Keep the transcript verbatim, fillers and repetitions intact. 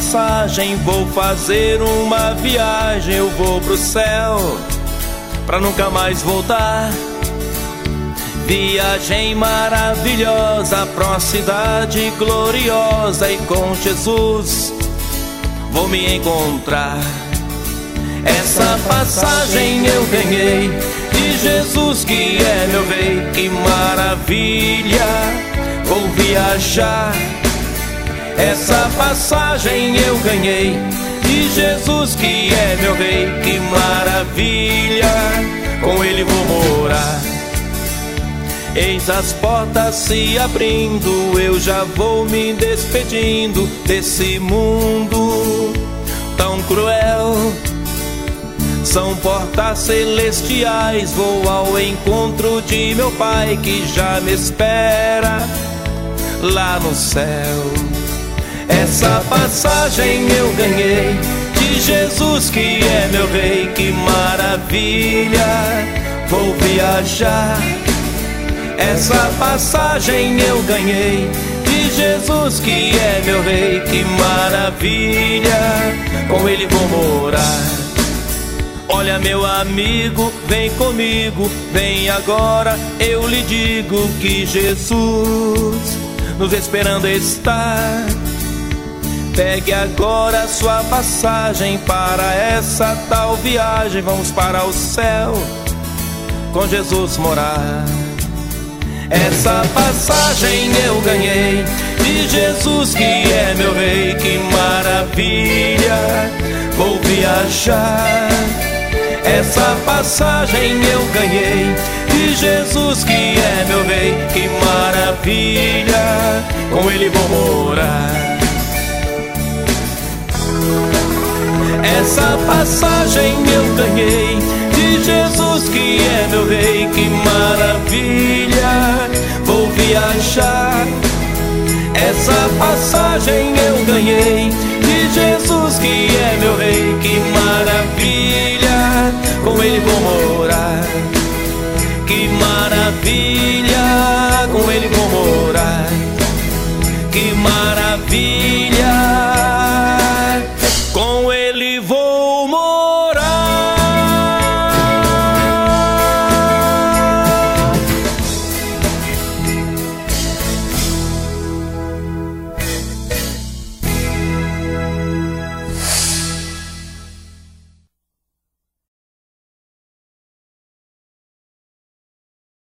passagem, vou fazer uma viagem. Eu vou pro céu pra nunca mais voltar. Viagem maravilhosa pra uma cidade gloriosa, e com Jesus vou me encontrar. Essa passagem eu ganhei de Jesus, que é meu rei. Que maravilha, vou viajar. Essa passagem eu ganhei de Jesus, que é meu rei. Que maravilha, com ele vou morar. Eis as portas se abrindo, eu já vou me despedindo desse mundo tão cruel. São portas celestiais, vou ao encontro de meu Pai, que já me espera lá no céu. Essa passagem eu ganhei de Jesus, que é meu rei. Que maravilha, vou viajar. Essa passagem eu ganhei de Jesus, que é meu rei. Que maravilha, com ele vou morar. Olha, meu amigo, vem comigo, vem agora. Eu lhe digo que Jesus nos esperando está. Pegue agora sua passagem para essa tal viagem. Vamos para o céu com Jesus morar. Essa passagem eu ganhei de Jesus, que é meu rei. Que maravilha, vou viajar. Essa passagem eu ganhei de Jesus, que é meu rei. Que maravilha, com ele vou morar. Essa passagem eu ganhei de Jesus, que é meu rei. Que maravilha, vou viajar. Essa passagem eu ganhei de Jesus, que é meu rei. Que maravilha, com ele vou morar.